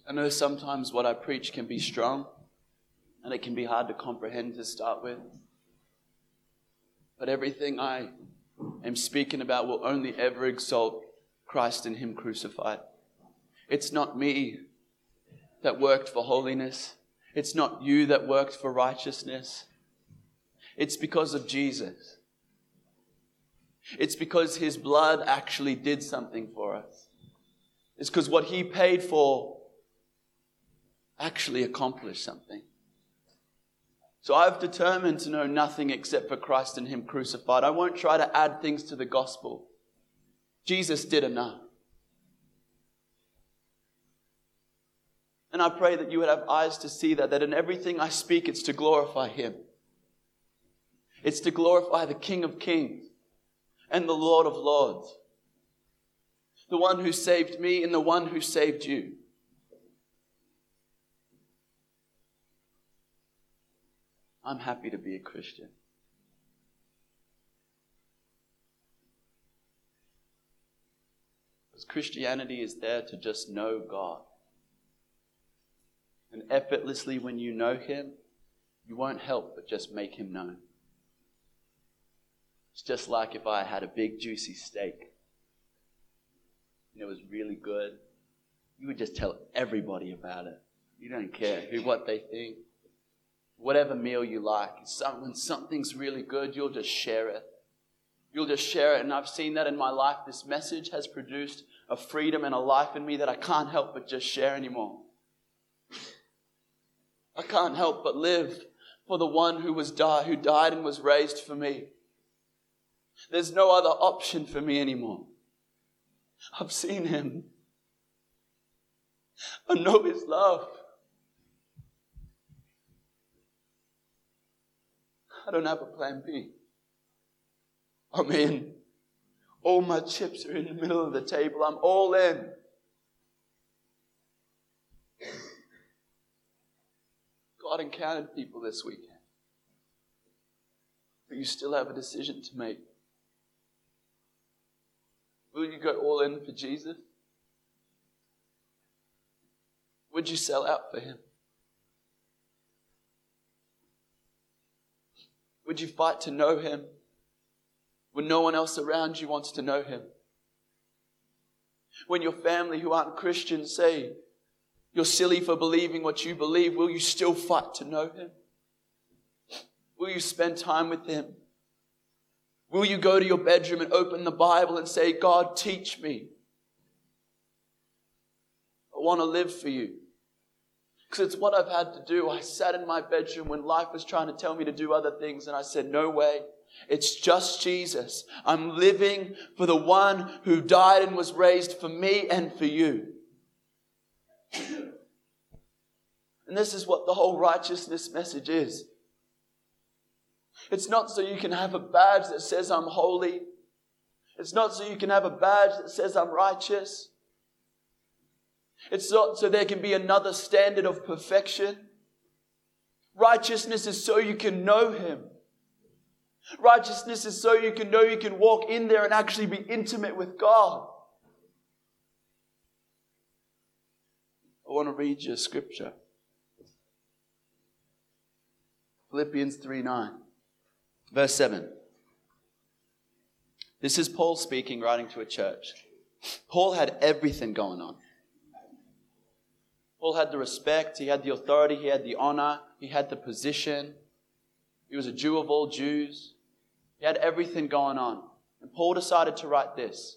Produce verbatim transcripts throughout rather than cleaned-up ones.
I know sometimes what I preach can be strong and it can be hard to comprehend to start with. But everything I am speaking about will only ever exalt Christ and Him crucified. It's not me that worked for holiness. It's not you that worked for righteousness. It's because of Jesus. It's because His blood actually did something for us. It's because what He paid for actually accomplished something. So I've determined to know nothing except for Christ and Him crucified. I won't try to add things to the gospel. Jesus did enough. And I pray that you would have eyes to see that, that in everything I speak, it's to glorify Him. It's to glorify the King of Kings and the Lord of Lords. The one who saved me and the one who saved you. I'm happy to be a Christian. Because Christianity is there to just know God. And effortlessly when you know Him, you won't help but just make Him known. It's just like if I had a big juicy steak and it was really good, you would just tell everybody about it. You don't care who, what they think. Whatever meal you like, when something's really good, you'll just share it. You'll just share it. And I've seen that in my life. This message has produced a freedom and a life in me that I can't help but just share anymore. I can't help but live for the one who was died, who died and was raised for me. There's no other option for me anymore. I've seen Him. I know His love. I don't have a plan B. I'm in. All my chips are in the middle of the table. I'm all in. God encountered people this weekend. But you still have a decision to make. Will you go all in for Jesus? Would you sell out for Him? Would you fight to know Him when no one else around you wants to know Him? When your family who aren't Christians say you're silly for believing what you believe, will you still fight to know Him? Will you spend time with Him? Will you go to your bedroom and open the Bible and say, God, teach me. I want to live for you. Because it's what I've had to do. I sat in my bedroom when life was trying to tell me to do other things, and I said, no way. It's just Jesus. I'm living for the one who died and was raised for me and for you. And this is what the whole righteousness message is. It's not so you can have a badge that says I'm holy. It's not so you can have a badge that says I'm righteous. It's not so there can be another standard of perfection. Righteousness is so you can know Him. Righteousness is so you can know you can walk in there and actually be intimate with God. I want to read you a scripture. Philippians three nine, verse seven. This is Paul speaking, writing to a church. Paul had everything going on. Paul had the respect, he had the authority, he had the honor, he had the position. He was a Jew of all Jews. He had everything going on. And Paul decided to write this.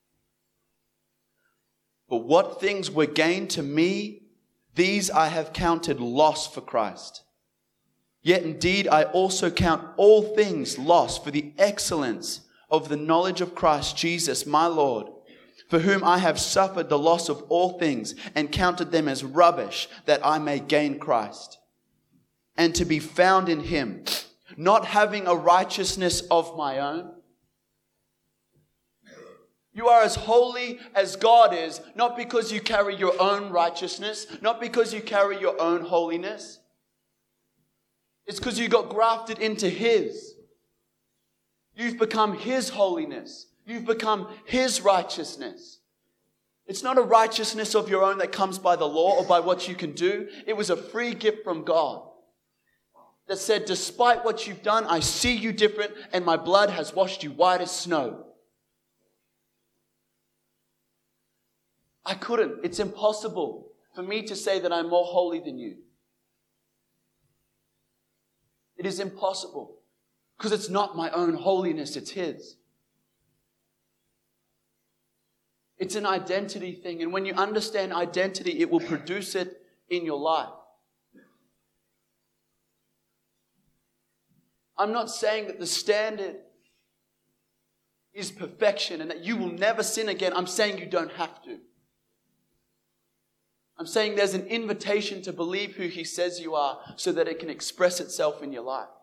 But what things were gained to me, these I have counted loss for Christ. Yet indeed I also count all things loss for the excellence of the knowledge of Christ Jesus my Lord, for whom I have suffered the loss of all things and counted them as rubbish, that I may gain Christ, and to be found in Him, not having a righteousness of my own. You are as holy as God is, not because you carry your own righteousness, not because you carry your own holiness. It's because you got grafted into His. You've become His holiness. You've become His righteousness. It's not a righteousness of your own that comes by the law or by what you can do. It was a free gift from God that said, despite what you've done, I see you different and my blood has washed you white as snow. I couldn't. It's impossible for me to say that I'm more holy than you. It is impossible because it's not my own holiness, it's His. It's an identity thing, and when you understand identity, it will produce it in your life. I'm not saying that the standard is perfection and that you will never sin again. I'm saying you don't have to. I'm saying there's an invitation to believe who He says you are so that it can express itself in your life.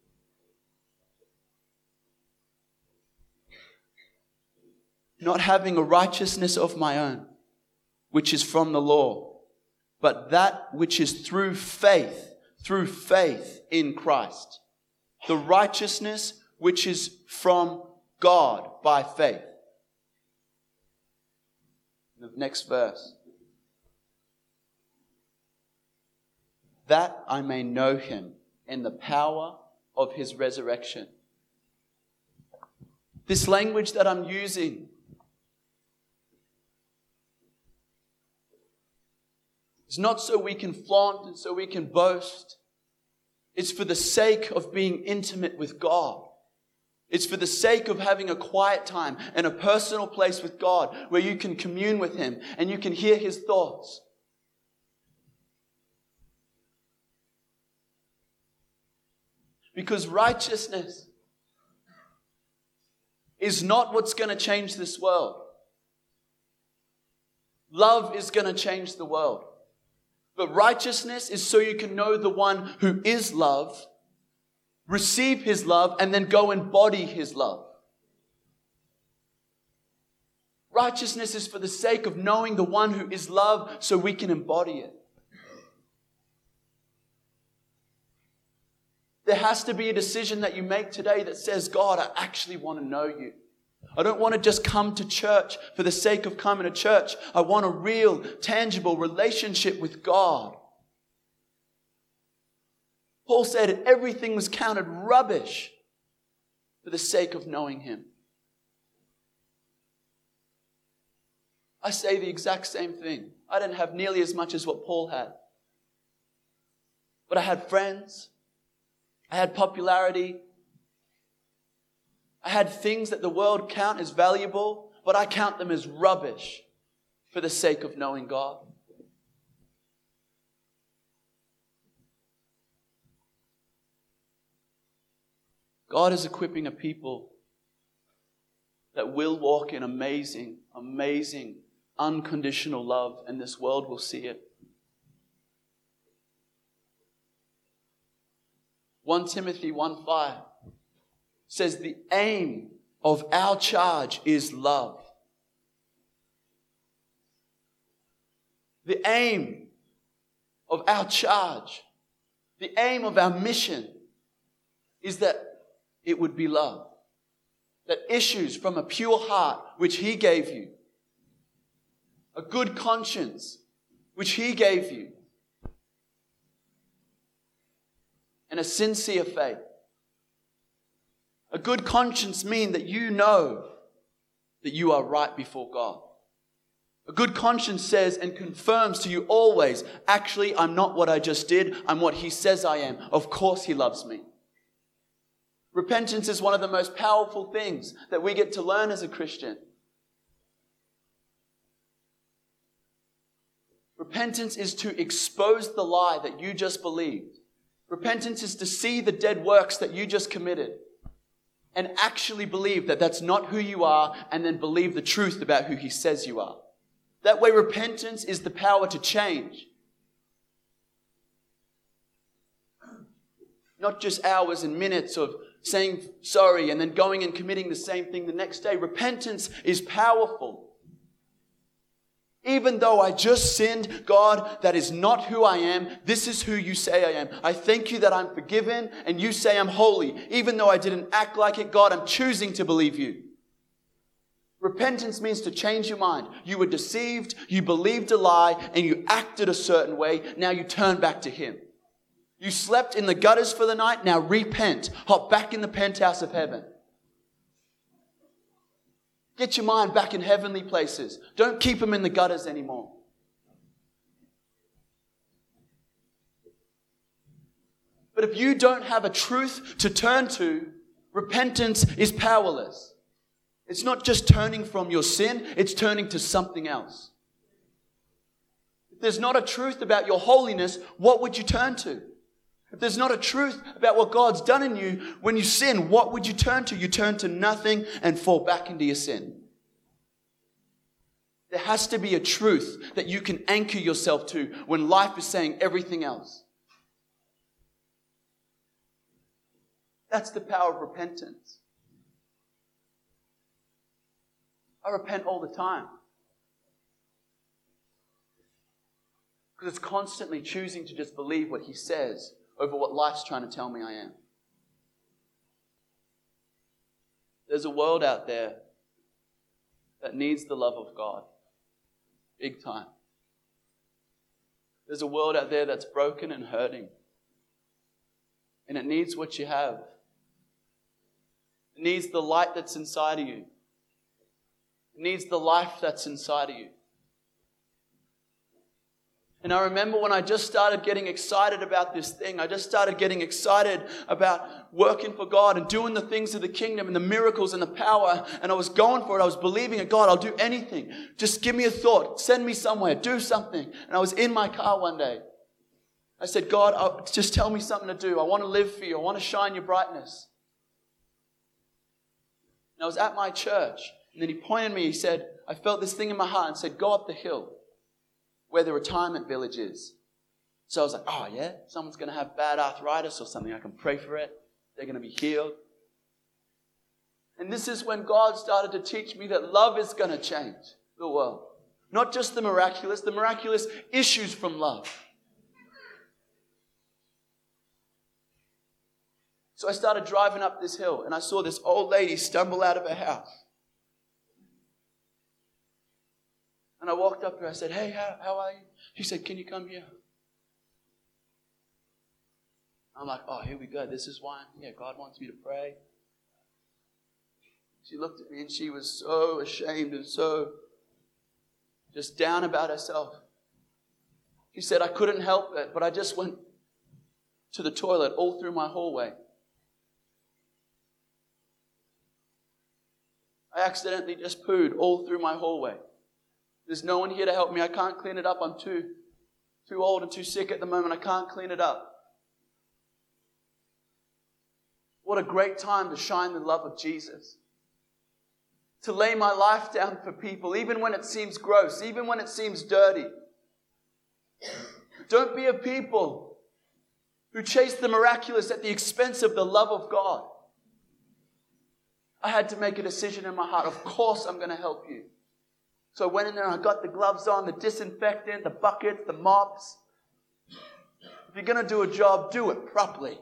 Not having a righteousness of my own, which is from the law, but that which is through faith, through faith in Christ. The righteousness which is from God by faith. The next verse. That I may know Him in the power of His resurrection. This language that I'm using is not so we can flaunt and so we can boast. It's for the sake of being intimate with God. It's for the sake of having a quiet time and a personal place with God where you can commune with Him and you can hear His thoughts. Because righteousness is not what's going to change this world. Love is going to change the world. But righteousness is so you can know the one who is love, receive His love, and then go embody His love. Righteousness is for the sake of knowing the one who is love so we can embody it. There has to be a decision that you make today that says, God, I actually want to know you. I don't want to just come to church for the sake of coming to church. I want a real, tangible relationship with God. Paul said everything was counted rubbish for the sake of knowing Him. I say the exact same thing. I didn't have nearly as much as what Paul had. But I had friends. I had popularity. I had things that the world count as valuable, but I count them as rubbish for the sake of knowing God. God is equipping a people that will walk in amazing, amazing, unconditional love, and this world will see it. First Timothy one five says the aim of our charge is love. The aim of our charge, the aim of our mission is that it would be love. That issues from a pure heart, which He gave you. A good conscience, which He gave you. And a sincere faith. A good conscience means that you know that you are right before God. A good conscience says and confirms to you always, actually, I'm not what I just did. I'm what He says I am. Of course He loves me. Repentance is one of the most powerful things that we get to learn as a Christian. Repentance is to expose the lie that you just believed. Repentance is to see the dead works that you just committed and actually believe that that's not who you are, and then believe the truth about who He says you are. That way, repentance is the power to change. Not just hours and minutes of saying sorry and then going and committing the same thing the next day. Repentance is powerful. Even though I just sinned, God, that is not who I am. This is who you say I am. I thank you that I'm forgiven and you say I'm holy. Even though I didn't act like it, God, I'm choosing to believe you. Repentance means to change your mind. You were deceived, you believed a lie, and you acted a certain way. Now you turn back to Him. You slept in the gutters for the night. Now repent. Hop back in the penthouse of heaven. Get your mind back in heavenly places. Don't keep them in the gutters anymore. But if you don't have a truth to turn to, repentance is powerless. It's not just turning from your sin, it's turning to something else. If there's not a truth about your holiness, what would you turn to? If there's not a truth about what God's done in you, when you sin, what would you turn to? You turn to nothing and fall back into your sin. There has to be a truth that you can anchor yourself to when life is saying everything else. That's the power of repentance. I repent all the time. Because it's constantly choosing to just believe what He says over what life's trying to tell me I am. There's a world out there that needs the love of God. Big time. There's a world out there that's broken and hurting. And it needs what you have. It needs the light that's inside of you. It needs the life that's inside of you. And I remember when I just started getting excited about this thing, I just started getting excited about working for God and doing the things of the kingdom and the miracles and the power. And I was going for it. I was believing in God. I'll do anything. Just give me a thought. Send me somewhere. Do something. And I was in my car one day. I said, God, I'll, just tell me something to do. I want to live for you. I want to shine your brightness. And I was at my church. And then He pointed me. He said, I felt this thing in my heart and said, go up the hill where the retirement village is. So I was like, oh yeah, someone's going to have bad arthritis or something. I can pray for it. They're going to be healed. And this is when God started to teach me that love is going to change the world. Not just the miraculous. The miraculous issues from love. So I started driving up this hill and I saw this old lady stumble out of her house. And I walked up to her. I said, hey, how, how are you? She said, can you come here? I'm like, oh, here we go. This is why I'm here. God wants me to pray. She looked at me and she was so ashamed and so just down about herself. She said, I couldn't help it, but I just went to the toilet all through my hallway. I accidentally just pooed all through my hallway. There's no one here to help me. I can't clean it up. I'm too, too old and too sick at the moment. I can't clean it up. What a great time to shine the love of Jesus. To lay my life down for people, even when it seems gross, even when it seems dirty. Don't be a people who chase the miraculous at the expense of the love of God. I had to make a decision in my heart. Of course I'm going to help you. So I went in there and I got the gloves on, the disinfectant, the buckets, the mops. If you're going to do a job, do it properly.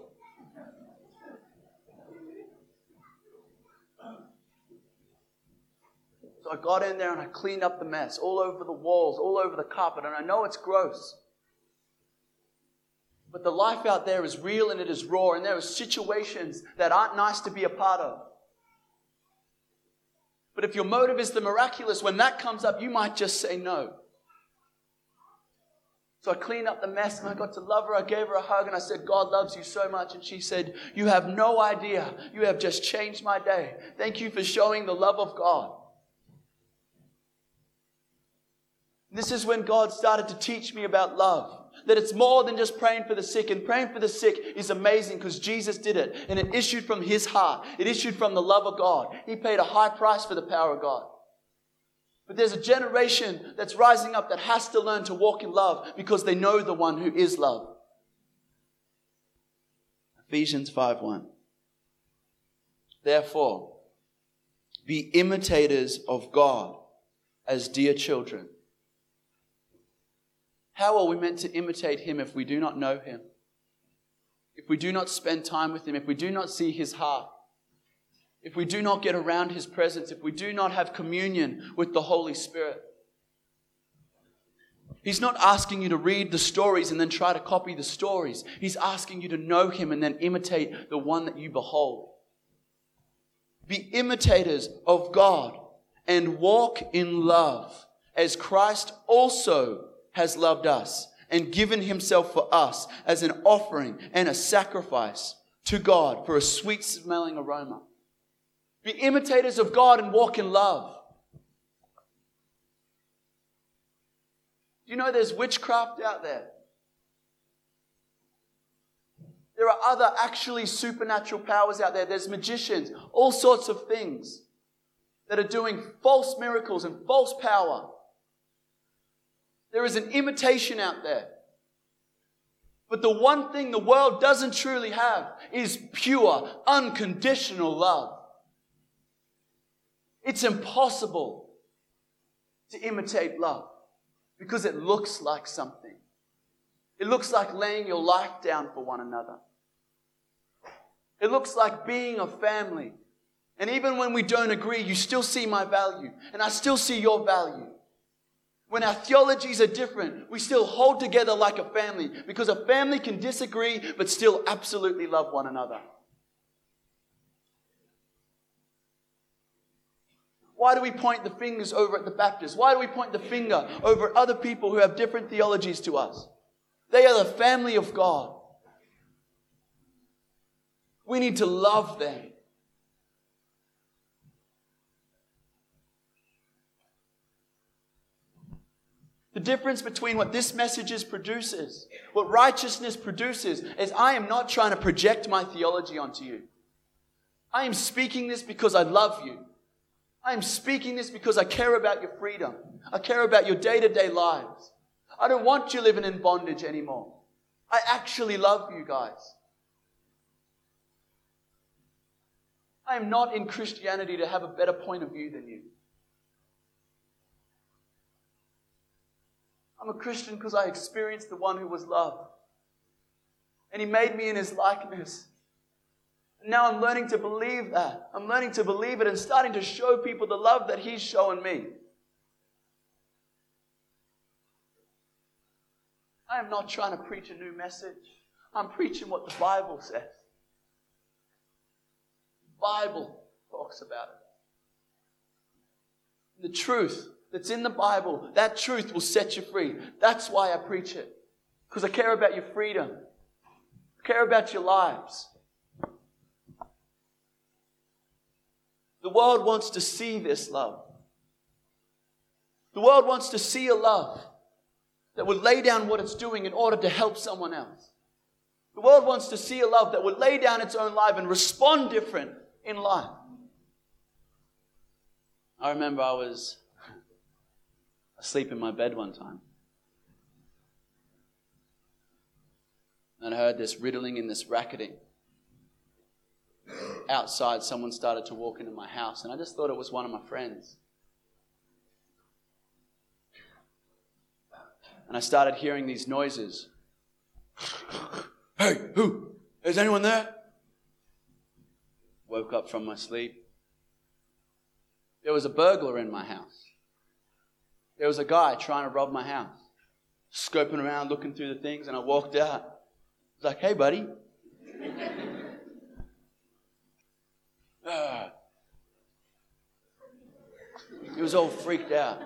So I got in there and I cleaned up the mess all over the walls, all over the carpet. And I know it's gross. But the life out there is real and it is raw. And there are situations that aren't nice to be a part of. But if your motive is the miraculous, when that comes up, you might just say no. So I cleaned up the mess and I got to love her. I gave her a hug and I said, God loves you so much. And she said, you have no idea. You have just changed my day. Thank you for showing the love of God. This is when God started to teach me about love. That it's more than just praying for the sick. And praying for the sick is amazing because Jesus did it. And it issued from His heart. It issued from the love of God. He paid a high price for the power of God. But there's a generation that's rising up that has to learn to walk in love because they know the one who is love. Ephesians five one. Therefore, be imitators of God as dear children. How are we meant to imitate Him if we do not know Him? If we do not spend time with Him? If we do not see His heart? if we do not get around His presence, if we do not have communion with the Holy Spirit. He's not asking you to read the stories and then try to copy the stories. He's asking you to know Him and then imitate the one that you behold. Be imitators of God and walk in love, as Christ also has loved us and given Himself for us as an offering and a sacrifice to God for a sweet-smelling aroma. Be imitators of God and walk in love. Do you know there's witchcraft out there? There are other actually supernatural powers out there. There's magicians, all sorts of things that are doing false miracles and false power. There is an imitation out there. But the one thing the world doesn't truly have is pure, unconditional love. It's impossible to imitate love because it looks like something. It looks like laying your life down for one another. It looks like being a family. And even when we don't agree, you still see my value, and I still see your value. When our theologies are different, we still hold together like a family, because a family can disagree but still absolutely love one another. Why do we point the fingers over at the Baptists? Why do we point the finger over at other people who have different theologies to us? They are the family of God. We need to love them. The difference between what this message is produces, what righteousness produces, is I am not trying to project my theology onto you. I am speaking this because I love you. I am speaking this because I care about your freedom. I care about your day-to-day lives. I don't want you living in bondage anymore. I actually love you guys. I am not in Christianity to have a better point of view than you. I'm a Christian because I experienced the one who was love. And He made me in His likeness. And now I'm learning to believe that. I'm learning to believe it and starting to show people the love that He's shown me. I am not trying to preach a new message. I'm preaching what the Bible says. The Bible talks about it. The truth that's in the Bible, that truth will set you free. That's why I preach it. Because I care about your freedom. I care about your lives. The world wants to see this love. The world wants to see a love that would lay down what it's doing in order to help someone else. The world wants to see a love that would lay down its own life and respond different in life. I remember I was asleep in my bed one time. And I heard this riddling and this racketing. Outside, someone started to walk into my house, and I just thought it was one of my friends. And I started hearing these noises. Hey, who? Is anyone there? Woke up from my sleep. There was a burglar in my house. There was a guy trying to rob my house. Scoping around, looking through the things, and I walked out. I was like, hey, buddy. uh, he was all freaked out.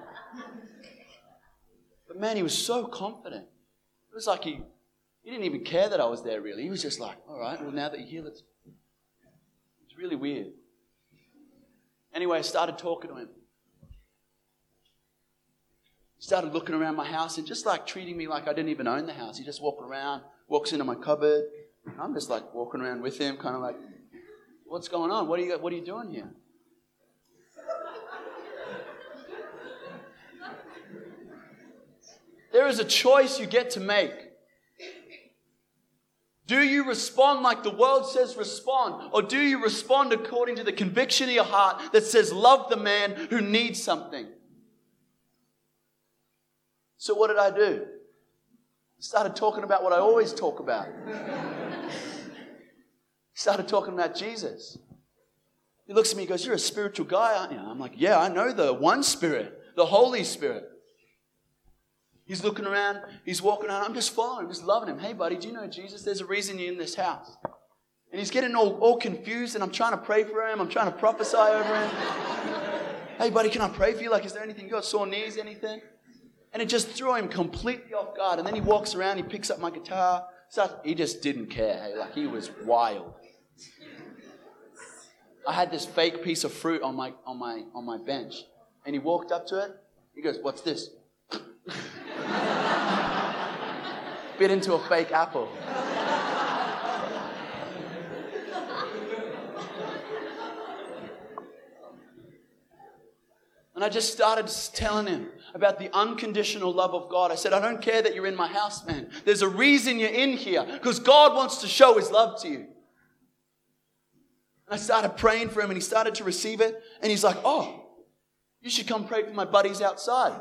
But man, he was so confident. It was like he, he didn't even care that I was there, really. He was just like, all right, well, now that you're here, let's... It's really weird. Anyway, I started talking to him. He started looking around my house and just like treating me like I didn't even own the house. He just walked around, walks into my cupboard. And I'm just like walking around with him, kind of like, what's going on? What are you, what are you doing here? There is a choice you get to make. Do you respond like the world says respond? Or do you respond according to the conviction of your heart that says love the man who needs something? So what did I do? I started talking about what I always talk about. Started talking about Jesus. He looks at me and goes, you're a spiritual guy, aren't you? I'm like, yeah, I know the one Spirit, the Holy Spirit. He's looking around, he's walking around, I'm just following him, just loving him. Hey buddy, do you know Jesus? There's a reason you're in this house. And he's getting all, all confused, and I'm trying to pray for him, I'm trying to prophesy over him. Hey buddy, can I pray for you? Like, is there anything, you got sore knees, anything? And it just threw him completely off guard. And then he walks around, he picks up my guitar, starts, he just didn't care. Hey, like he was wild. I had this fake piece of fruit on my on my on my bench, and he walked up to it. He goes, "What's this?" Bit into a fake apple. And I just started telling him about the unconditional love of God. I said, I don't care that you're in my house, man. There's a reason you're in here, because God wants to show his love to you. And I started praying for him, and he started to receive it. And he's like, oh, you should come pray for my buddies outside.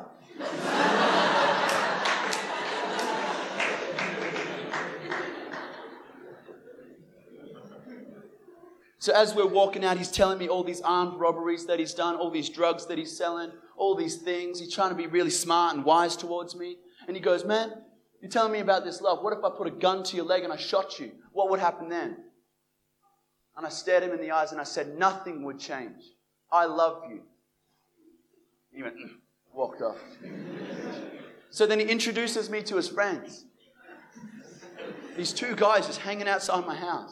So as we're walking out, he's telling me all these armed robberies that he's done, all these drugs that he's selling, all these things. He's trying to be really smart and wise towards me. And he goes, man, you're telling me about this love. What if I put a gun to your leg and I shot you? What would happen then? And I stared him in the eyes and I said, nothing would change. I love you. He went, mm, walked off. So then he introduces me to his friends. These two guys just hanging outside my house.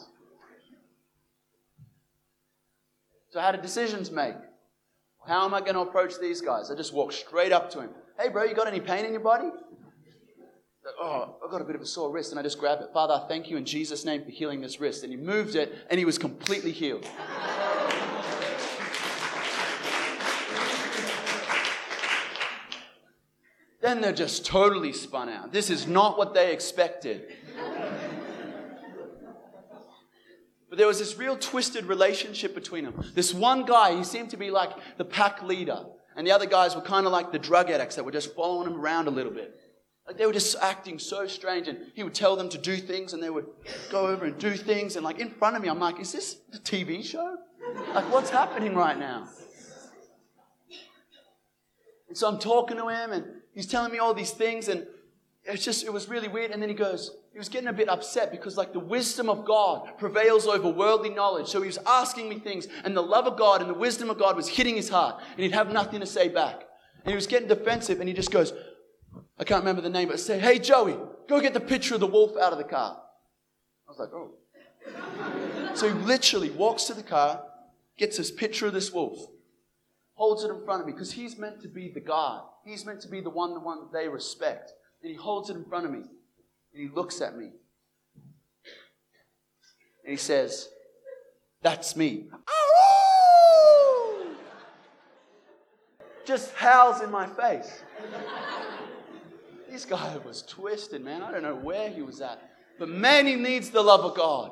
So I had a decision to make. How am I going to approach these guys? I just walked straight up to him. Hey bro, you got any pain in your body? Like, oh, I've got a bit of a sore wrist. And I just grabbed it. Father, I thank you in Jesus' name for healing this wrist. And he moved it and he was completely healed. Then they're just totally spun out. This is not what they expected. But there was this real twisted relationship between them. This one guy, he seemed to be like the pack leader. And the other guys were kind of like the drug addicts that were just following him around a little bit. Like they were just acting so strange. And he would tell them to do things and they would go over and do things. And like in front of me, I'm like, is this a T V show? Like what's happening right now? And so I'm talking to him and he's telling me all these things. And it's just, it was really weird. And then he goes, he was getting a bit upset because like the wisdom of God prevails over worldly knowledge. So he was asking me things and the love of God and the wisdom of God was hitting his heart and he'd have nothing to say back. And he was getting defensive and he just goes, I can't remember the name, but say, hey Joey, go get the picture of the wolf out of the car. I was like, oh. So he literally walks to the car, gets this picture of this wolf, holds it in front of me because he's meant to be the guy. He's meant to be the one, the one that they respect. And he holds it in front of me. And he looks at me. And he says, that's me. Just howls in my face. This guy was twisted, man. I don't know where he was at. But man, he needs the love of God.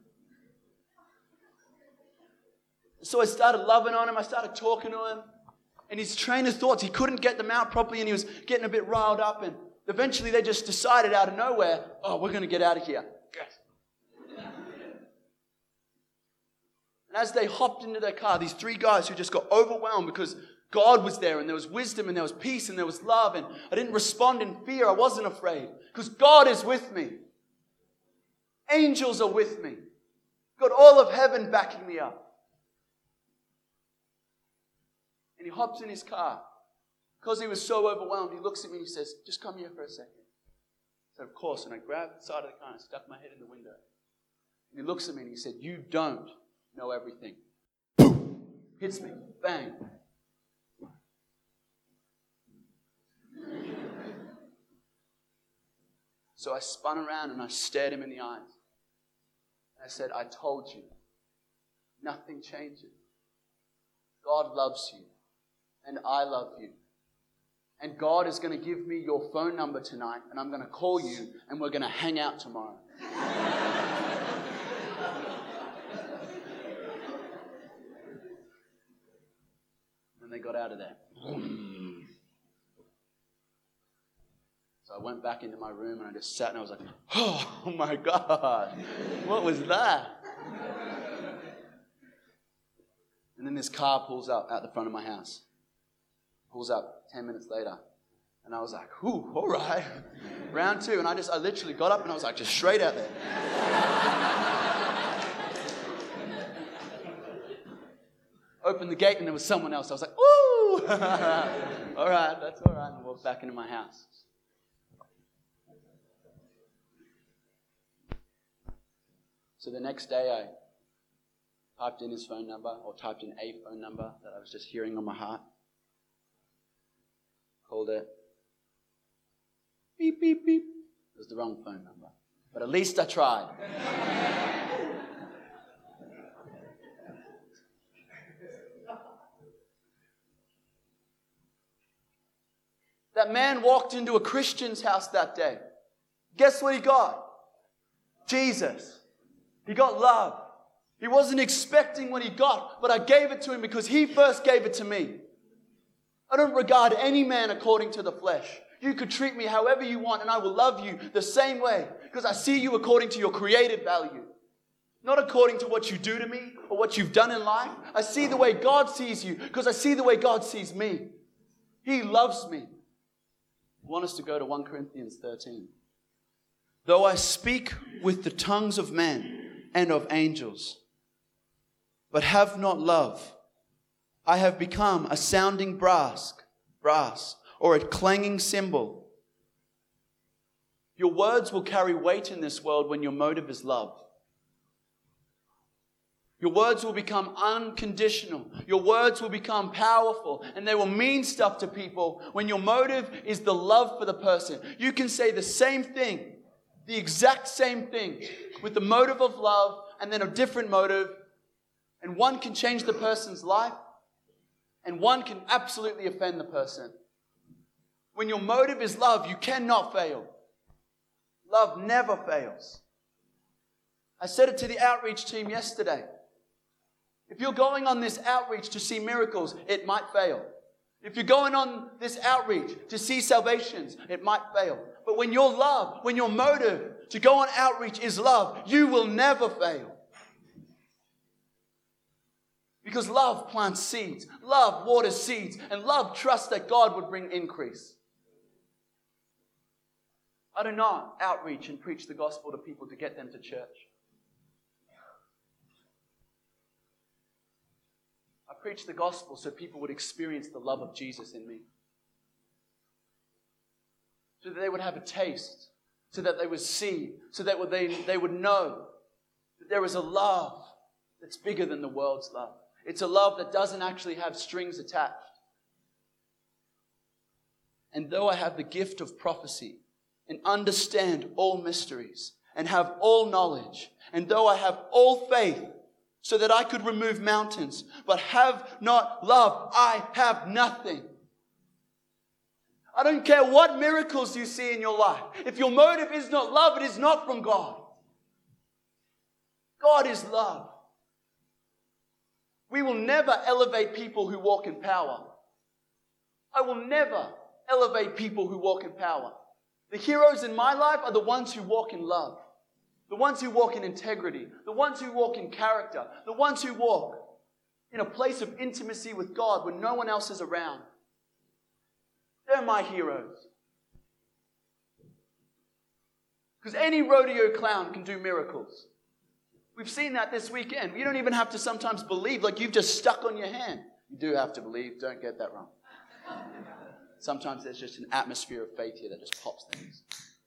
So I started loving on him. I started talking to him. And his train of thoughts, he couldn't get them out properly. And he was getting a bit riled up. And eventually they just decided out of nowhere, oh, we're going to get out of here. Yes. And as they hopped into their car, these three guys who just got overwhelmed because God was there and there was wisdom and there was peace and there was love. And I didn't respond in fear. I wasn't afraid because God is with me. Angels are with me. Got all of heaven backing me up. And he hops in his car. Because he was so overwhelmed, he looks at me and he says, just come here for a second. I said, of course. And I grabbed the side of the car and stuck my head in the window. And he looks at me and he said, you don't know everything. Boom! Hits me. Bang. So I spun around and I stared him in the eyes. And I said, I told you. Nothing changes. God loves you. And I love you. And God is going to give me your phone number tonight, and I'm going to call you, and we're going to hang out tomorrow. And they got out of there. So I went back into my room, and I just sat, and I was like, oh my God, what was that? And then this car pulls up out the front of my house. Pulls up ten minutes later. And I was like, whew, all right. Round two. And I just, I literally got up and I was like, just straight out there. Opened the gate and there was someone else. I was like, woo! All right, that's all right. And I walked back into my house. So the next day I typed in his phone number, or typed in a phone number that I was just hearing on my heart. Called it. Beep, beep, beep. It was the wrong phone number. But at least I tried. That man walked into a Christian's house that day. Guess what he got? Jesus. He got love. He wasn't expecting what he got, but I gave it to him because he first gave it to me. I don't regard any man according to the flesh. You could treat me however you want and I will love you the same way because I see you according to your created value. Not according to what you do to me or what you've done in life. I see the way God sees you because I see the way God sees me. He loves me. I want us to go to First Corinthians thirteen. Though I speak with the tongues of men and of angels, but have not love, I have become a sounding brass, brass, or a clanging cymbal. Your words will carry weight in this world when your motive is love. Your words will become unconditional. Your words will become powerful and they will mean stuff to people when your motive is the love for the person. You can say the same thing, the exact same thing, with the motive of love and then a different motive, and one can change the person's life and one can absolutely offend the person. When your motive is love, you cannot fail. Love never fails. I said it to the outreach team yesterday. If you're going on this outreach to see miracles, it might fail. If you're going on this outreach to see salvations, it might fail. But when your love, when your motive to go on outreach is love, you will never fail. Because love plants seeds, love waters seeds, and love trusts that God would bring increase. I do not outreach and preach the gospel to people to get them to church. I preach the gospel so people would experience the love of Jesus in me. So that they would have a taste, so that they would see, so that they, they would know that there is a love that's bigger than the world's love. It's a love that doesn't actually have strings attached. And though I have the gift of prophecy and understand all mysteries and have all knowledge, and though I have all faith so that I could remove mountains, but have not love, I have nothing. I don't care what miracles you see in your life. If your motive is not love, it is not from God. God is love. We will never elevate people who walk in power. I will never elevate people who walk in power. The heroes in my life are the ones who walk in love. The ones who walk in integrity. The ones who walk in character. The ones who walk in a place of intimacy with God when no one else is around. They're my heroes. Because any rodeo clown can do miracles. We've seen that this weekend. You don't even have to sometimes believe like you've just stuck on your hand. You do have to believe. Don't get that wrong. Sometimes there's just an atmosphere of faith here that just pops things.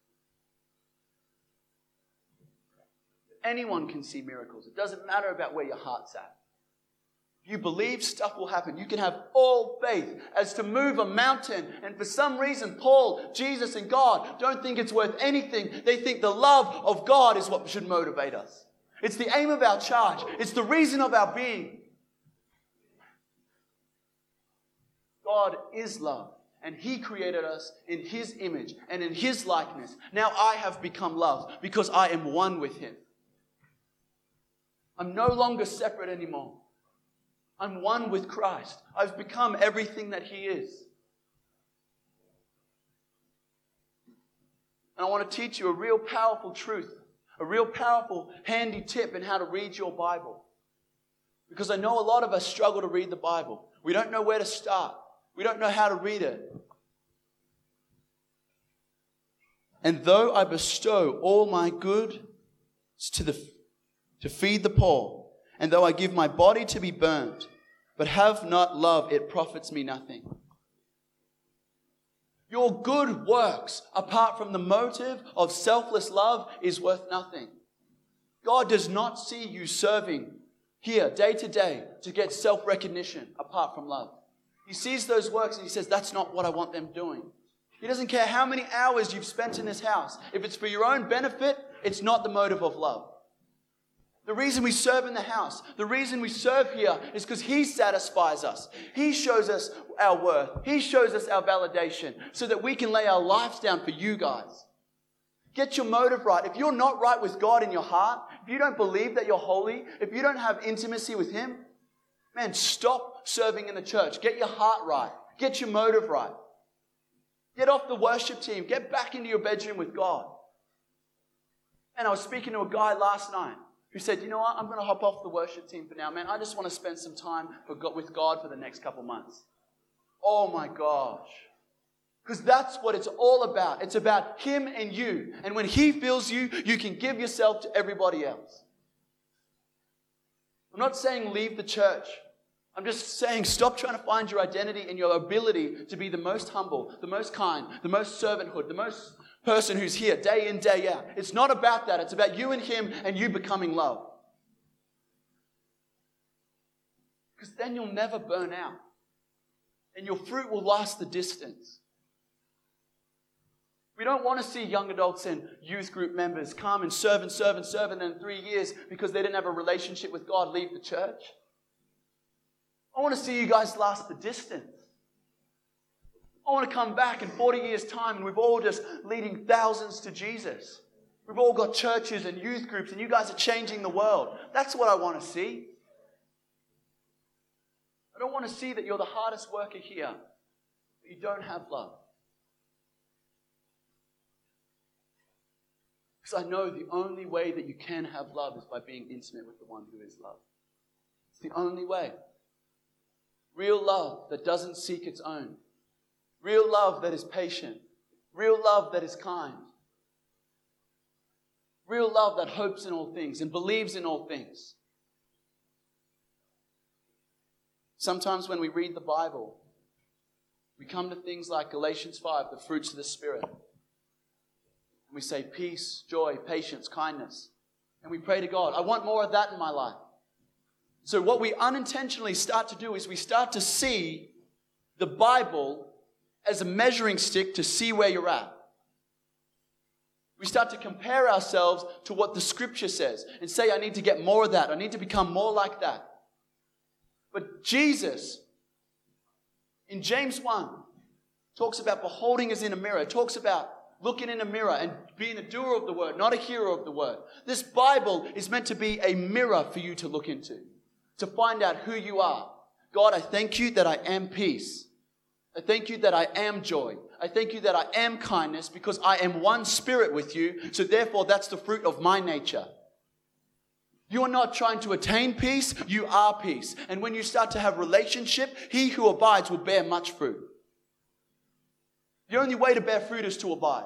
Anyone can see miracles. It doesn't matter about where your heart's at. If you believe, stuff will happen. You can have all faith as to move a mountain. And for some reason, Paul, Jesus, and God don't think it's worth anything. They think the love of God is what should motivate us. It's the aim of our charge. It's the reason of our being. God is love. And He created us in His image and in His likeness. Now I have become love because I am one with Him. I'm no longer separate anymore. I'm one with Christ. I've become everything that He is. And I want to teach you a real powerful truth, a real powerful handy tip in how to read your Bible. Because I know a lot of us struggle to read the Bible. We don't know where to start. We don't know how to read it. And though I bestow all my goods to the to feed the poor, and though I give my body to be burned, but have not love, it profits me nothing. Your good works, apart from the motive of selfless love, is worth nothing. God does not see you serving here day to day to get self-recognition apart from love. He sees those works and he says, that's not what I want them doing. He doesn't care how many hours you've spent in this house. If it's for your own benefit, it's not the motive of love. The reason we serve in the house, the reason we serve here is because He satisfies us. He shows us our worth. He shows us our validation so that we can lay our lives down for you guys. Get your motive right. If you're not right with God in your heart, if you don't believe that you're holy, if you don't have intimacy with Him, man, stop serving in the church. Get your heart right. Get your motive right. Get off the worship team. Get back into your bedroom with God. And I was speaking to a guy last night who said, you know what, I'm going to hop off the worship team for now, man. I just want to spend some time for God, with God for the next couple months. Oh my gosh. Because that's what it's all about. It's about Him and you. And when He fills you, you can give yourself to everybody else. I'm not saying leave the church. I'm just saying stop trying to find your identity in your ability to be the most humble, the most kind, the most servanthood, the most person who's here day in, day out. It's not about that. It's about you and Him and you becoming love. Because then you'll never burn out. And your fruit will last the distance. We don't want to see young adults and youth group members come and serve and serve and serve and then in three years, because they didn't have a relationship with God, leave the church. I want to see you guys last the distance. I want to come back in forty years' time and we've all just leading thousands to Jesus. We've all got churches and youth groups and you guys are changing the world. That's what I want to see. I don't want to see that you're the hardest worker here, but you don't have love. Because I know the only way that you can have love is by being intimate with the one who is love. It's the only way. Real love that doesn't seek its own. Real love that is patient. Real love that is kind. Real love that hopes in all things and believes in all things. Sometimes when we read the Bible, we come to things like Galatians five, the fruits of the Spirit. And we say peace, joy, patience, kindness. And we pray to God, I want more of that in my life. So what we unintentionally start to do is we start to see the Bible as a measuring stick to see where you're at. We start to compare ourselves to what the Scripture says and say, I need to get more of that. I need to become more like that. But Jesus, in James one, talks about beholding as in a mirror. It talks about looking in a mirror and being a doer of the word, not a hearer of the word. This Bible is meant to be a mirror for you to look into, to find out who you are. God, I thank you that I am peace. I thank you that I am joy. I thank you that I am kindness because I am one spirit with you. So therefore, that's the fruit of my nature. You are not trying to attain peace. You are peace. And when you start to have relationship, he who abides will bear much fruit. The only way to bear fruit is to abide.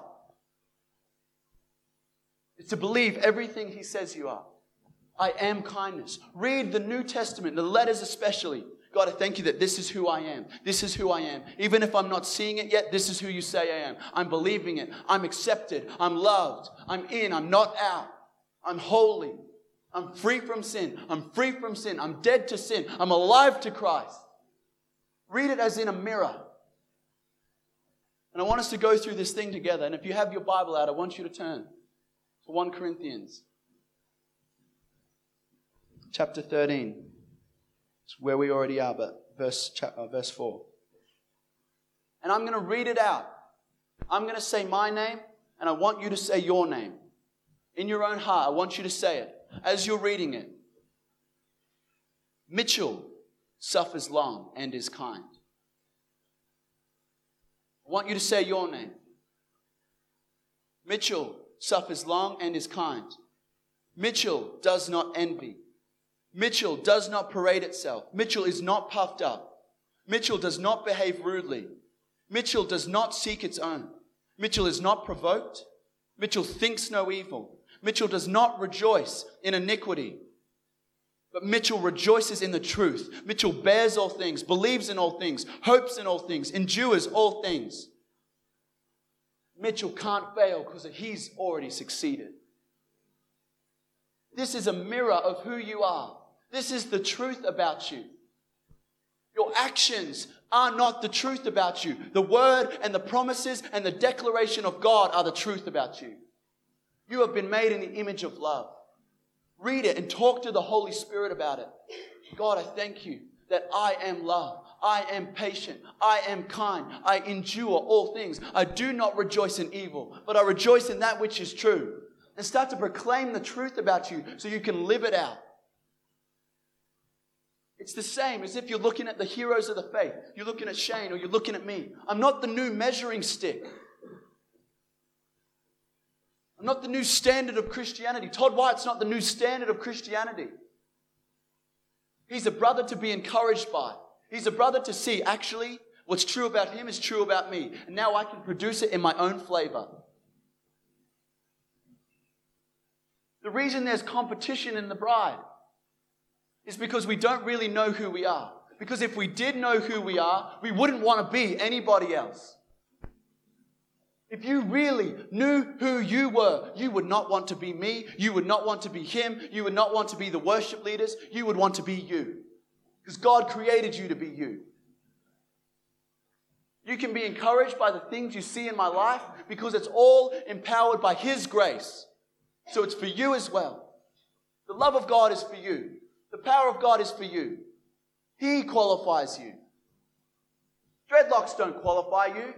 It's to believe everything he says you are. I am kindness. Read the New Testament, the letters especially. God, I thank you that this is who I am. This is who I am. Even if I'm not seeing it yet, this is who you say I am. I'm believing it. I'm accepted. I'm loved. I'm in. I'm not out. I'm holy. I'm free from sin. I'm free from sin. I'm dead to sin. I'm alive to Christ. Read it as in a mirror. And I want us to go through this thing together. And if you have your Bible out, I want you to turn to First Corinthians chapter thirteen. It's where we already are, but verse, uh, verse four. And I'm going to read it out. I'm going to say my name, and I want you to say your name. In your own heart, I want you to say it as you're reading it. Mitchell suffers long and is kind. I want you to say your name. Mitchell suffers long and is kind. Mitchell does not envy. Mitchell does not parade itself. Mitchell is not puffed up. Mitchell does not behave rudely. Mitchell does not seek its own. Mitchell is not provoked. Mitchell thinks no evil. Mitchell does not rejoice in iniquity. But Mitchell rejoices in the truth. Mitchell bears all things, believes in all things, hopes in all things, endures all things. Mitchell can't fail because he's already succeeded. This is a mirror of who you are. This is the truth about you. Your actions are not the truth about you. The word and the promises and the declaration of God are the truth about you. You have been made in the image of love. Read it and talk to the Holy Spirit about it. God, I thank you that I am love. I am patient. I am kind. I endure all things. I do not rejoice in evil, but I rejoice in that which is true. And start to proclaim the truth about you so you can live it out. It's the same as if you're looking at the heroes of the faith. You're looking at Shane or you're looking at me. I'm not the new measuring stick. I'm not the new standard of Christianity. Todd White's not the new standard of Christianity. He's a brother to be encouraged by. He's a brother to see, actually, what's true about him is true about me. And now I can produce it in my own flavor. The reason there's competition in the bride is because we don't really know who we are. Because if we did know who we are, we wouldn't want to be anybody else. If you really knew who you were, you would not want to be me. You would not want to be him. You would not want to be the worship leaders. You would want to be you. Because God created you to be you. You can be encouraged by the things you see in my life because it's all empowered by His grace. So it's for you as well. The love of God is for you. The power of God is for you. He qualifies you. Dreadlocks don't qualify you.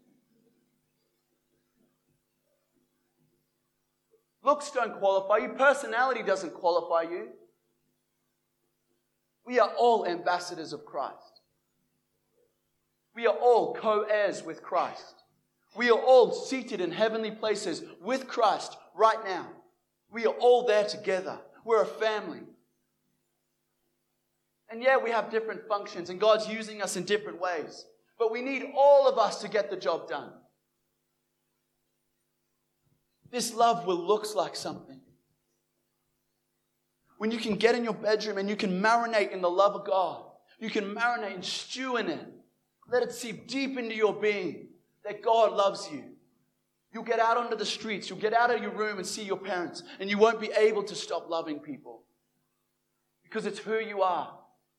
Looks don't qualify you. Personality doesn't qualify you. We are all ambassadors of Christ. We are all co-heirs with Christ. We are all seated in heavenly places with Christ right now. We are all there together. We're a family. And yeah, we have different functions and God's using us in different ways. But we need all of us to get the job done. This love will look like something. When you can get in your bedroom and you can marinate in the love of God. You can marinate and stew in it. Let it seep deep into your being that God loves you. You'll get out onto the streets. You'll get out of your room and see your parents. And you won't be able to stop loving people. Because it's who you are.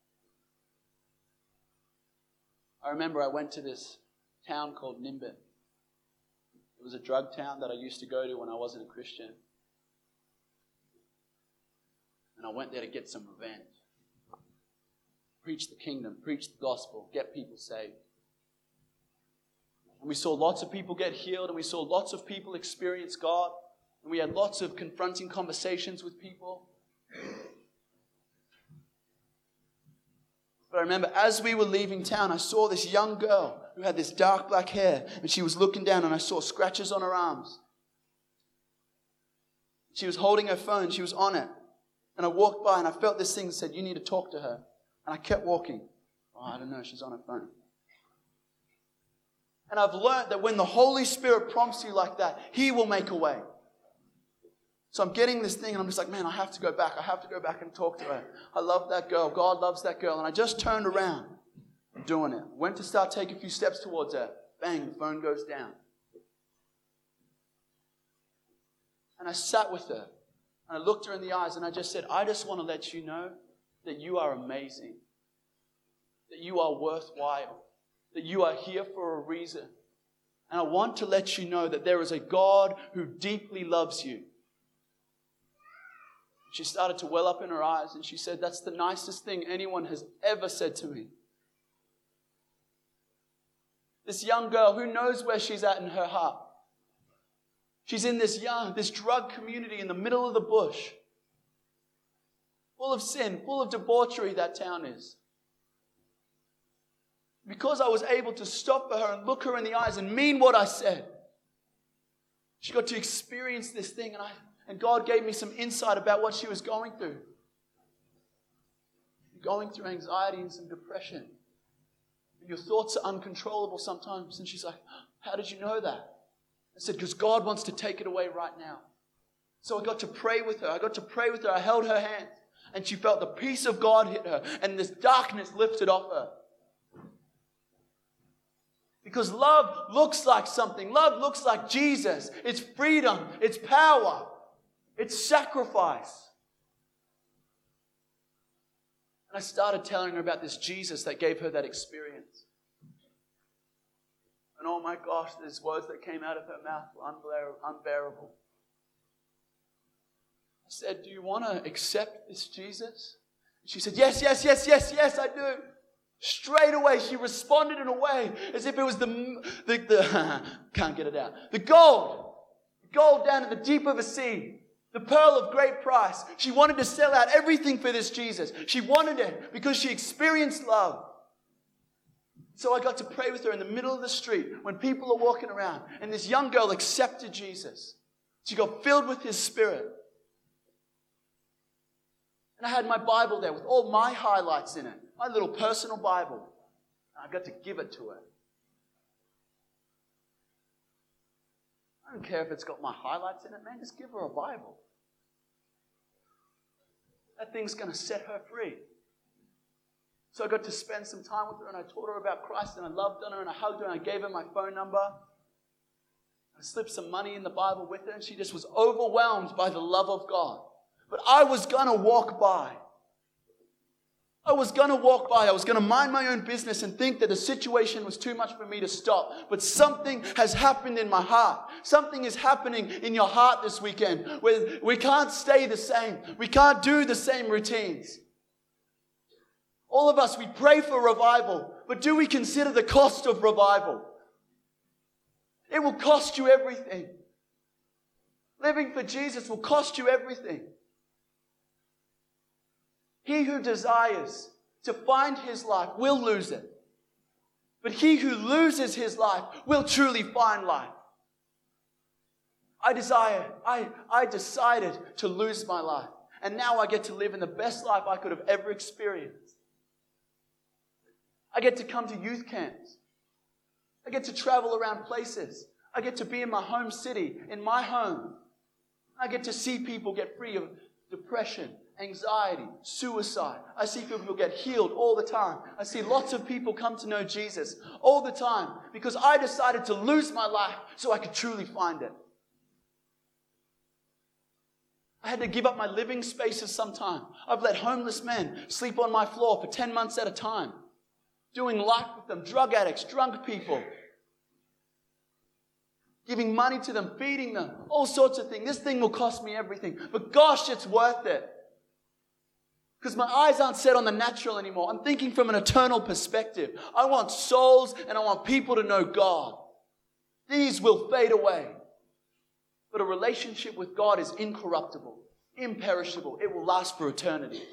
I remember I went to this town called Nimbin. It was a drug town that I used to go to when I wasn't a Christian. And I went there to get some revenge. Preach the kingdom, preach the gospel, get people saved. And we saw lots of people get healed, and we saw lots of people experience God. And we had lots of confronting conversations with people. But I remember as we were leaving town, I saw this young girl who had this dark black hair, and she was looking down, and I saw scratches on her arms. She was holding her phone, she was on it. And I walked by, and I felt this thing that said, you need to talk to her. And I kept walking. Oh, I don't know, she's on her phone. And I've learned that when the Holy Spirit prompts you like that, He will make a way. So I'm getting this thing and I'm just like, man, I have to go back. I have to go back and talk to her. I love that girl. God loves that girl. And I just turned around. I'm doing it. Went to start taking a few steps towards her. Bang, the phone goes down. And I sat with her. And I looked her in the eyes and I just said, I just want to let you know that you are amazing. That you are worthwhile. That you are here for a reason. And I want to let you know that there is a God who deeply loves you. She started to well up in her eyes and she said, that's the nicest thing anyone has ever said to me. This young girl, who knows where she's at in her heart? She's in this young, this drug community in the middle of the bush. Full of sin, full of debauchery, that town is. Because I was able to stop for her and look her in the eyes and mean what I said, she got to experience this thing, and I and God gave me some insight about what she was going through. going through anxiety and some depression. And your thoughts are uncontrollable sometimes. And she's like, how did you know that? I said, because God wants to take it away right now. So I got to pray with her. I got to pray with her. I held her hand. And she felt the peace of God hit her. And this darkness lifted off her. Because love looks like something. Love looks like Jesus. It's freedom. It's power. It's sacrifice. And I started telling her about this Jesus that gave her that experience. And oh my gosh, these words that came out of her mouth were unbearable. I said, do you want to accept this Jesus? She said, yes, yes, yes, yes, yes, I do. Straight away, she responded in a way as if it was the, the, the can't get it out, the gold, gold down in the deep of a sea, the pearl of great price. She wanted to sell out everything for this Jesus. She wanted it because she experienced love. So I got to pray with her in the middle of the street when people are walking around, and this young girl accepted Jesus. She got filled with His Spirit. And I had my Bible there with all my highlights in it. My little personal Bible. And I got to give it to her. I don't care if it's got my highlights in it, man. Just give her a Bible. That thing's going to set her free. So I got to spend some time with her, and I taught her about Christ, and I loved on her, and I hugged her, and I gave her my phone number. I slipped some money in the Bible with her, and she just was overwhelmed by the love of God. But I was going to walk by. I was going to walk by. I was going to mind my own business and think that the situation was too much for me to stop. But something has happened in my heart. Something is happening in your heart this weekend where we can't stay the same. We can't do the same routines. All of us, we pray for revival, but do we consider the cost of revival? It will cost you everything. Living for Jesus will cost you everything. He who desires to find his life will lose it. But he who loses his life will truly find life. I desire, I, I decided to lose my life. And now I get to live in the best life I could have ever experienced. I get to come to youth camps. I get to travel around places. I get to be in my home city, in my home. I get to see people get free of depression, anxiety, suicide. I see people get healed all the time. I see lots of people come to know Jesus all the time because I decided to lose my life so I could truly find it. I had to give up my living spaces sometime. I've let homeless men sleep on my floor for ten months at a time, doing life with them, drug addicts, drunk people, giving money to them, feeding them, all sorts of things. This thing will cost me everything. But gosh, it's worth it. Because my eyes aren't set on the natural anymore. I'm thinking from an eternal perspective. I want souls and I want people to know God. These will fade away. But a relationship with God is incorruptible, imperishable. It will last for eternity.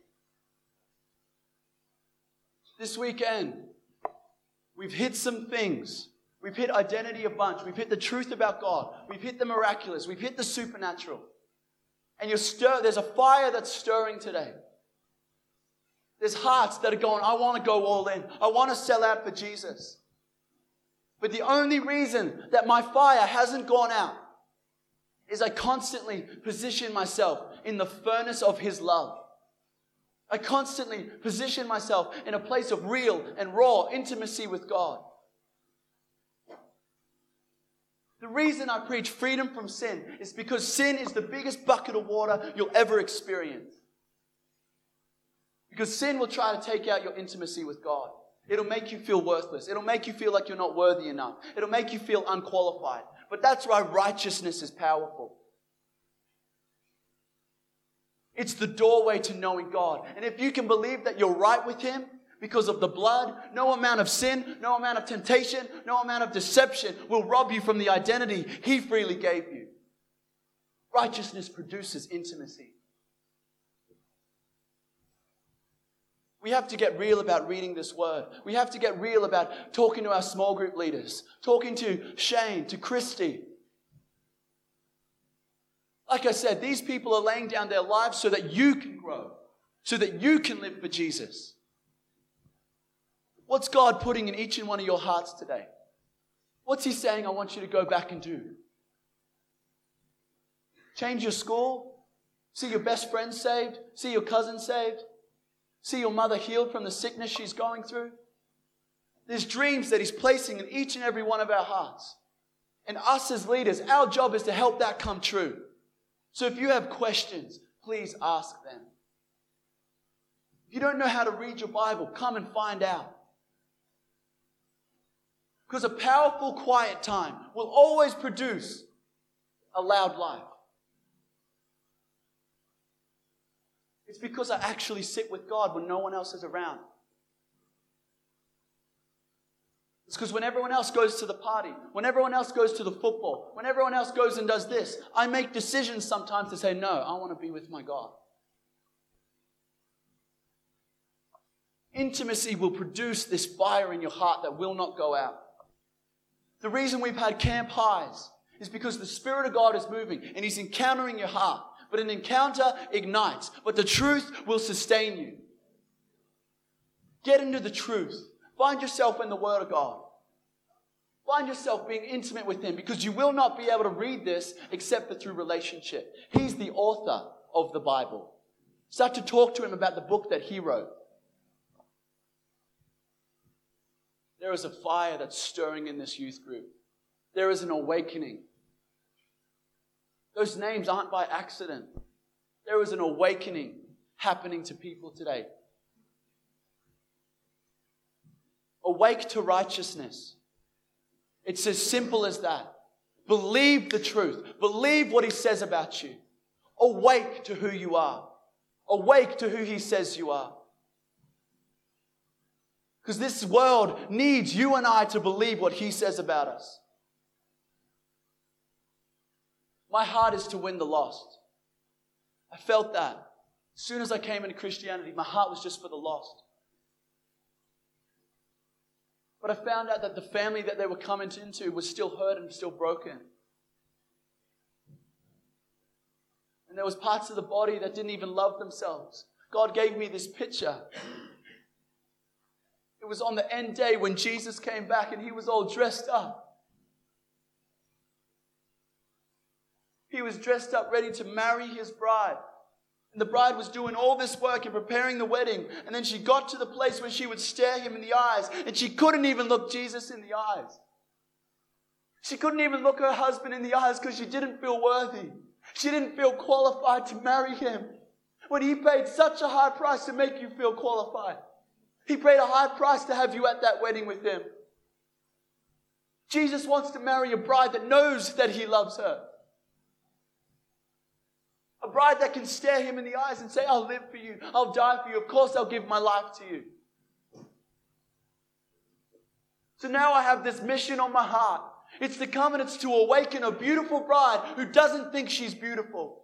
This weekend, we've hit some things. We've hit identity a bunch. We've hit the truth about God. We've hit the miraculous. We've hit the supernatural. And you're stir- there's a fire that's stirring today. There's hearts that are going, I want to go all in. I want to sell out for Jesus. But the only reason that my fire hasn't gone out is I constantly position myself in the furnace of His love. I constantly position myself in a place of real and raw intimacy with God. The reason I preach freedom from sin is because sin is the biggest bucket of water you'll ever experience. Because sin will try to take out your intimacy with God. It'll make you feel worthless. It'll make you feel like you're not worthy enough. It'll make you feel unqualified. But that's why righteousness is powerful. It's the doorway to knowing God. And if you can believe that you're right with Him because of the blood, no amount of sin, no amount of temptation, no amount of deception will rob you from the identity He freely gave you. Righteousness produces intimacy. We have to get real about reading this word. We have to get real about talking to our small group leaders, talking to Shane, to Christy. Like I said, these people are laying down their lives so that you can grow. so that you can live for Jesus? What's God putting in each and one of your hearts today? What's He saying, I want you to go back and do? Change your school? See your best friend saved? See your cousin saved? See your mother healed from the sickness she's going through? There's dreams that He's placing in each and every one of our hearts. And us as leaders, our job is to help that come true. So if you have questions, please ask them. If you don't know how to read your Bible, come and find out. Because a powerful, quiet time will always produce a loud life. It's because I actually sit with God when no one else is around. It's because when everyone else goes to the party, when everyone else goes to the football, when everyone else goes and does this, I make decisions sometimes to say, no, I want to be with my God. Intimacy will produce this fire in your heart that will not go out. The reason we've had camp highs is because the Spirit of God is moving and He's encountering your heart. But an encounter ignites, but the truth will sustain you. Get into the truth. Find yourself in the Word of God. Find yourself being intimate with Him, because you will not be able to read this except for through relationship. He's the author of the Bible. Start to talk to Him about the book that He wrote. There is a fire that's stirring in this youth group. There is an awakening. Those names aren't by accident. There is an awakening happening to people today. Awake to righteousness. It's as simple as that. Believe the truth. Believe what He says about you. Awake to who you are. Awake to who He says you are. Because this world needs you and I to believe what He says about us. My heart is to win the lost. I felt that. As soon as I came into Christianity, my heart was just for the lost. But I found out that the family that they were coming into was still hurt and still broken. And there was parts of the body that didn't even love themselves. God gave me this picture. It was on the end day when Jesus came back and He was all dressed up. He was dressed up ready to marry His bride. And the bride was doing all this work and preparing the wedding. And then she got to the place where she would stare Him in the eyes. And she couldn't even look Jesus in the eyes. She couldn't even look her husband in the eyes because she didn't feel worthy. She didn't feel qualified to marry Him. When He paid such a high price to make you feel qualified. He paid a high price to have you at that wedding with Him. Jesus wants to marry a bride that knows that He loves her. A bride that can stare Him in the eyes and say, I'll live for you. I'll die for you. Of course, I'll give my life to you. So now I have this mission on my heart. It's to come and it's to awaken a beautiful bride who doesn't think she's beautiful.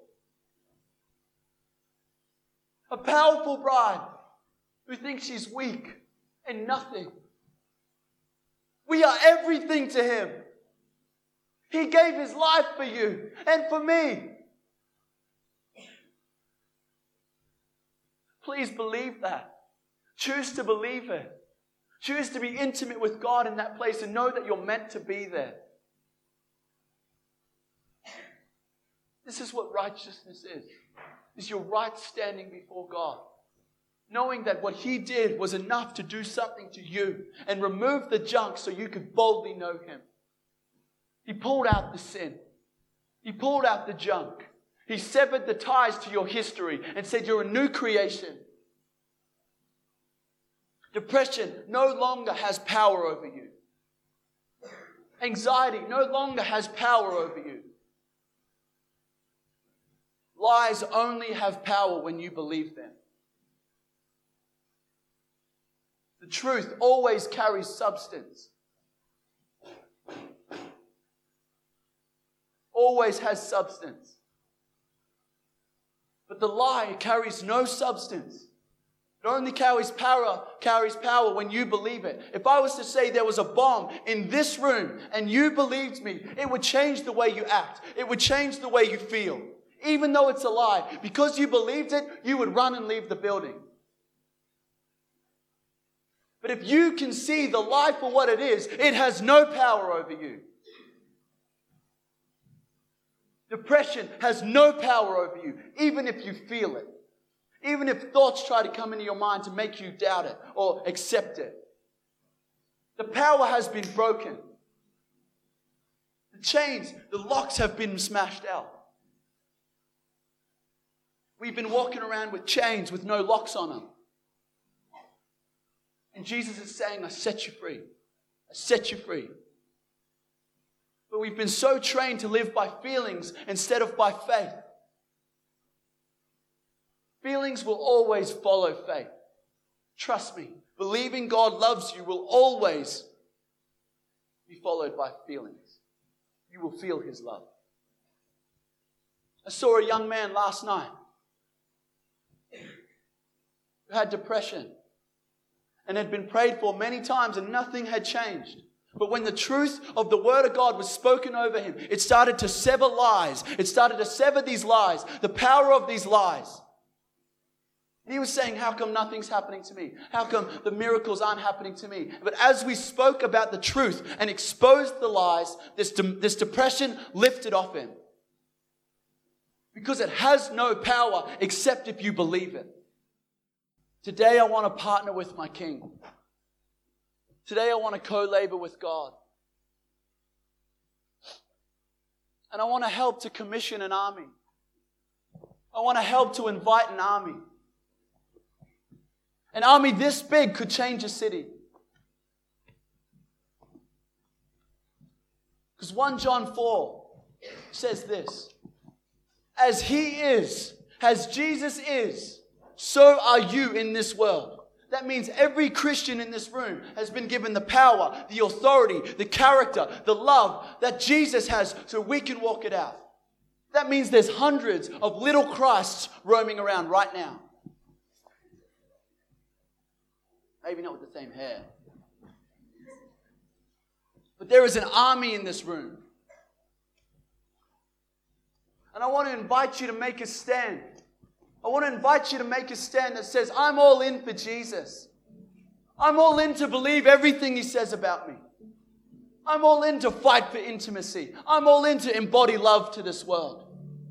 A powerful bride who thinks she's weak and nothing. We are everything to Him. He gave His life for you and for me. Please believe that. Choose to believe it. Choose to be intimate with God in that place and know that you're meant to be there. This is what righteousness is. Is your right standing before God. Knowing that what He did was enough to do something to you and remove the junk so you could boldly know Him. He pulled out the sin. He pulled out the junk. He severed the ties to your history and said you're a new creation. Depression no longer has power over you. Anxiety no longer has power over you. Lies only have power when you believe them. The truth always carries substance. Always has substance. But the lie carries no substance. It only carries power, carries power when you believe it. If I was to say there was a bomb in this room and you believed me, it would change the way you act. It would change the way you feel. even though it's a lie. Because you believed it, you would run and leave the building. But if you can see the lie for what it is, it has no power over you. Depression has no power over you, even if you feel it. Even if thoughts try to come into your mind to make you doubt it or accept it. The power has been broken. The chains, the locks have been smashed out. We've been walking around with chains with no locks on them. And Jesus is saying, I set you free. I set you free. But we've been so trained to live by feelings instead of by faith. Feelings will always follow faith. Trust me, believing God loves you will always be followed by feelings. You will feel His love. I saw a young man last night who had depression and had been prayed for many times and nothing had changed. But when the truth of the Word of God was spoken over him, it started to sever lies. It started to sever these lies, the power of these lies. And he was saying, how come nothing's happening to me? How come the miracles aren't happening to me? But as we spoke about the truth and exposed the lies, this, de- this depression lifted off him. Because it has no power except if you believe it. Today I want to partner with my King. Today I want to co-labor with God. And I want to help to commission an army. I want to help to invite an army. An army this big could change a city. Because First John four says this. As He is, as Jesus is, so are you in this world. That means every Christian in this room has been given the power, the authority, the character, the love that Jesus has so we can walk it out. That means there's hundreds of little Christs roaming around right now. Maybe not with the same hair. But there is an army in this room. And I want to invite you to make a stand. I want to invite you to make a stand that says, I'm all in for Jesus. I'm all in to believe everything He says about me. I'm all in to fight for intimacy. I'm all in to embody love to this world.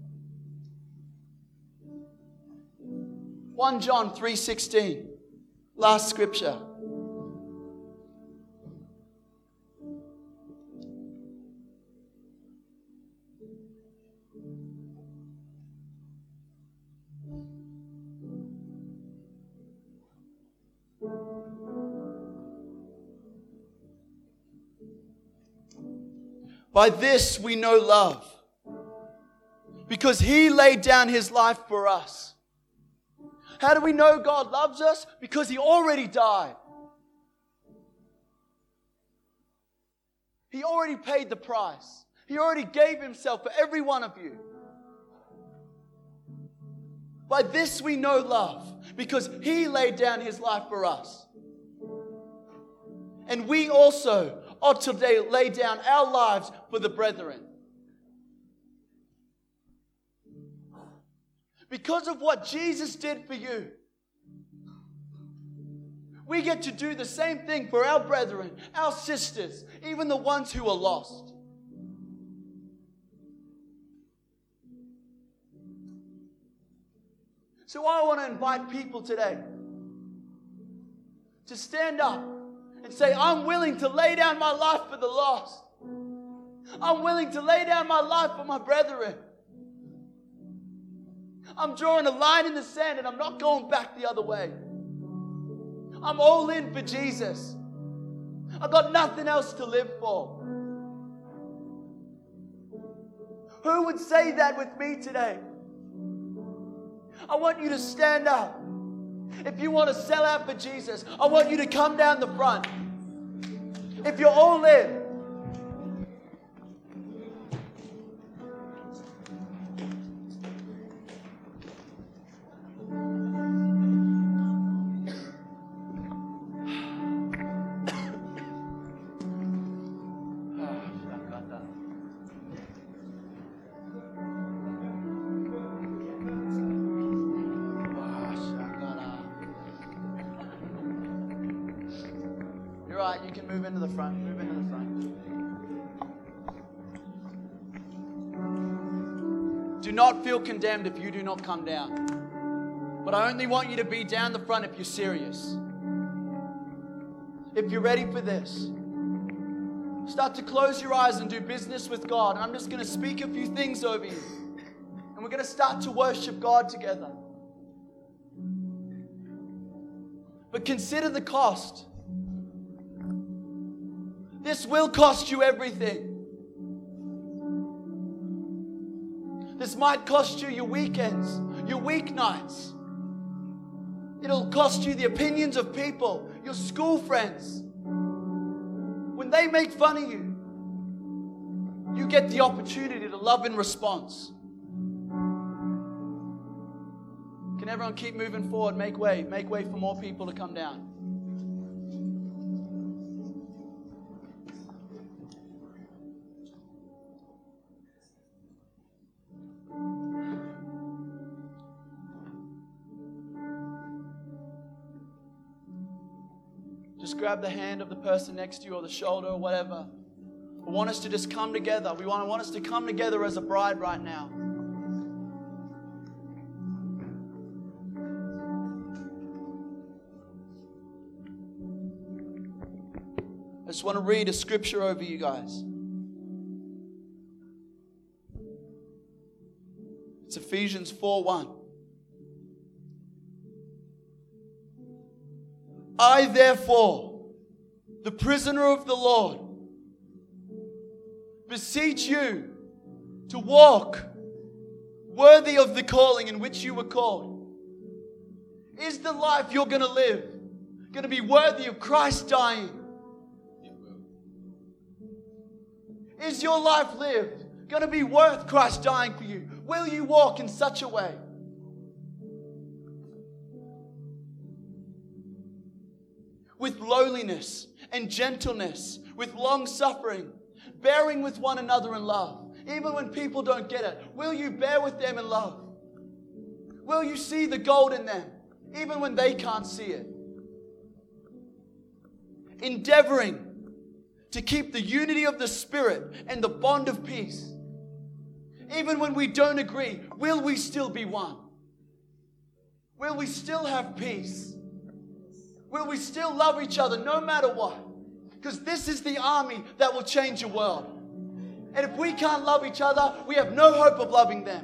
First John three sixteen, last scripture. By this we know love, because He laid down His life for us. How do we know God loves us? Because He already died. He already paid the price. He already gave Himself for every one of you. By this we know love, because He laid down His life for us. And we also ought to lay down our lives for the brethren. Because of what Jesus did for you, we get to do the same thing for our brethren, our sisters, even the ones who are lost. So I want to invite people today to stand up and say, I'm willing to lay down my life for the lost. I'm willing to lay down my life for my brethren. I'm drawing a line in the sand and I'm not going back the other way. I'm all in for Jesus. I've got nothing else to live for. Who would say that with me today? I want you to stand up. If you want to sell out for Jesus, I want you to come down the front. If you're all in, You can move into the front. Move into the front. Do not feel condemned if you do not come down. But I only want you to be down the front if you're serious. If you're ready for this. Start to close your eyes and do business with God. And I'm just going to speak a few things over you. And we're going to start to worship God together. But consider the cost. This will cost you everything. This might cost you your weekends, your weeknights. It'll cost you the opinions of people, your school friends. When they make fun of you, you get the opportunity to love in response. Can everyone keep moving forward? Make way. Make way for more people to come down. Just grab the hand of the person next to you or the shoulder or whatever. We want us to just come together. We want, want us to come together as a bride right now. I just want to read a scripture over you guys. It's Ephesians four one. I, therefore, the prisoner of the Lord, beseech you to walk worthy of the calling in which you were called. Is the life you're going to live going to be worthy of Christ dying? Is your life lived going to be worth Christ dying for you? Will you walk in such a way? With lowliness and gentleness, with long suffering, bearing with one another in love. Even when people don't get it, will you bear with them in love? Will you see the gold in them, even when they can't see it? Endeavoring to keep the unity of the Spirit and the bond of peace. Even when we don't agree, will we still be one? Will we still have peace? Will we still love each other no matter what? Because this is the army that will change the world. And if we can't love each other, we have no hope of loving them.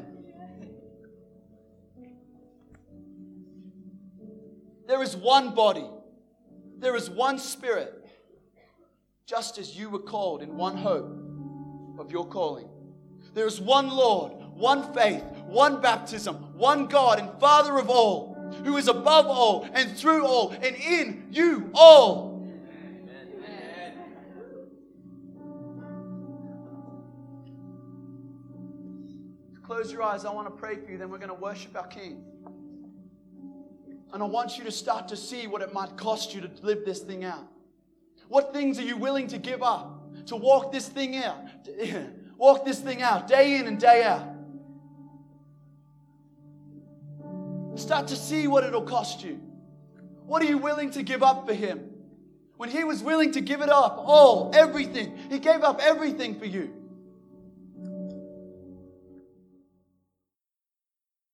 There is one body. There is one Spirit. Just as you were called in one hope of your calling. There is one Lord, one faith, one baptism, one God and Father of all, who is above all and through all and in you all. Amen. Close your eyes. I want to pray for you. Then we're going to worship our King. And I want you to start to see what it might cost you to live this thing out. What things are you willing to give up to walk this thing out? Walk this thing out day in and day out. Start to see what it'll cost you. What are you willing to give up for Him? When He was willing to give it up, all, everything, He gave up everything for you.